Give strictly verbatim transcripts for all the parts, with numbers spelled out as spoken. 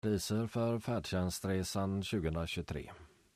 Priser för färdtjänstresan tjugohundratjugotre.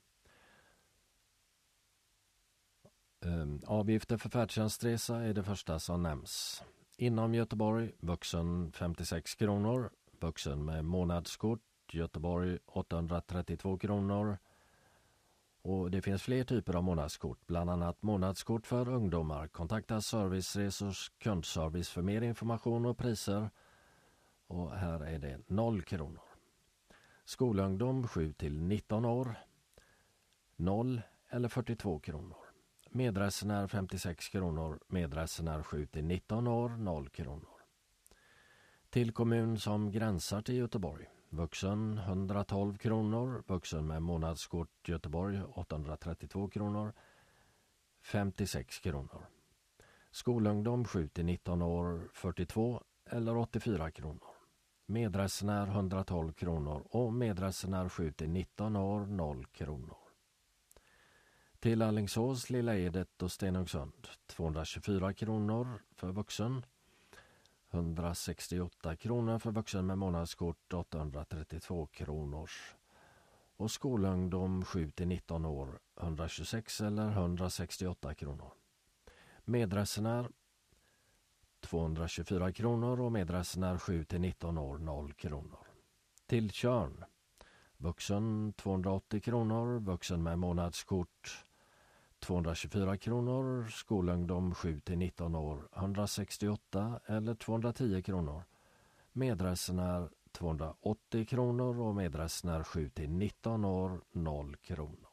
Um, avgifter för färdtjänstresa är det första som nämns. Inom Göteborg, vuxen femtiosex kronor, vuxen med månadskort, Göteborg åttahundratrettiotvå kronor. Och det finns fler typer av månadskort, bland annat månadskort för ungdomar. Kontakta Serviceresors kundservice för mer information och priser. Och här är det noll kronor. Skolungdom sju till nitton år, noll eller fyrtiotvå kronor. Medresenär femtiosex kronor, medresenär sju till nitton år, noll kronor. Till kommun som gränsar till Göteborg, vuxen etthundratolv kronor, vuxen med månadskort Göteborg åttahundratrettiotvå kronor, femtiosex kronor. Skolungdom sju till nitton år, fyrtiotvå eller åttiofyra kronor. Medresenär etthundratolv kronor och medresenär sju till nitton år, noll kronor. Till Alingsås, Lilla Edet och Stenungsund tvåhundratjugofyra kronor för vuxen, etthundrasextioåtta kronor för vuxen med månadskort, åttahundratrettiotvå kronor. Och skolungdom sju till nitton år, etthundratjugosex eller etthundrasextioåtta kronor. Medresenär tvåhundratjugofyra kronor och medresenär sju till nitton år, noll kronor. Till Tjörn, vuxen tvåhundraåttio kronor, vuxen med månadskort tvåhundratjugofyra kronor, skolungdom sju till nitton år, etthundrasextioåtta eller tvåhundratio kronor. Medresenär tvåhundraåttio kronor och medresenär sju till nitton år, noll kronor.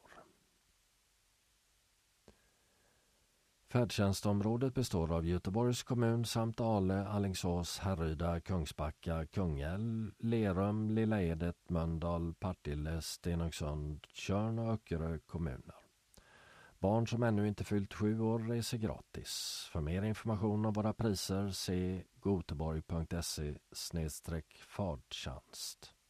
Färdtjänstområdet består av Göteborgs kommun samt Ale, Alingsås, Härryda, Kungsbacka, Kungälv, Lerum, Lilla Edet, Mölndal, Partille, Stenungsund, Tjörn och Öckerö kommuner. Barn som ännu inte fyllt sju år reser gratis. För mer information om våra priser se goteborg punkt se slash färdtjänst.